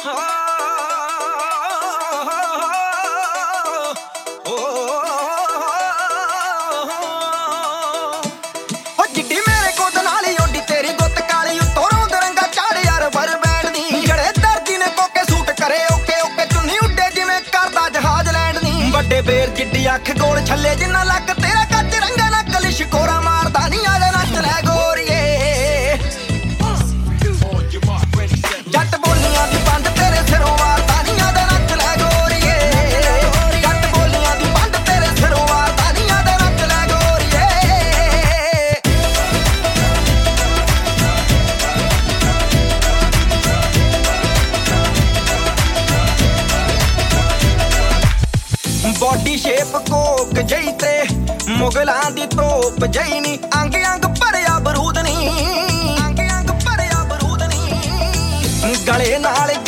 ਫੇਰ ਜਿੱਡੀ ਅੱਖ ਗੋਲ ਛੱਲੇ ਜਿੰਨਾ ਲੱਕ ਤੇਰਾ ਕੱਚ ਰੰਗਾ ਨਾ ਕਲਿਸ਼ ਕੋਰਾ ਮਾਰਦਾ ਨੀ ਆ ਜਾ ਨੱਚ ਲੈ ਗੋਰੀਏ ਜੱਟ ਬੋਲੀਆਂ ਦੀ ਬੰਦ ਤੇਰੇ ਸਿਰੋਂ ਵਾਰਦਾ ਨੀ ਆ ਜਾ ਨੱਚ ਲੈ ਗੋਰੀਏ ਜੱਟ ਬੋਲੀਆਂ ਦੀ ਬੰਦ ਤੇਰੇ ਸਿਰੋਂ ਵਾਰਦਾ ਨੀ ਆ ਜਾ ਨੱਚ ਲੈ ਗੋਰੀਏ ਬੋਡੀ ਸ਼ੇਪ ਕੋਕ ਜਈ ਤੇ ਮੁਗਲਾਂ ਦੀ ਤੋਪ ਜਈ ਨੀ ਅੰਗ ਅੰਗ ਭਰਿਆ ਬਰੂਦ ਨੀ ਅੰਗ ਅੰਗ ਭਰਿਆ ਬਰੂਦ ਨੀ ਗਲੇ ਨਾਲ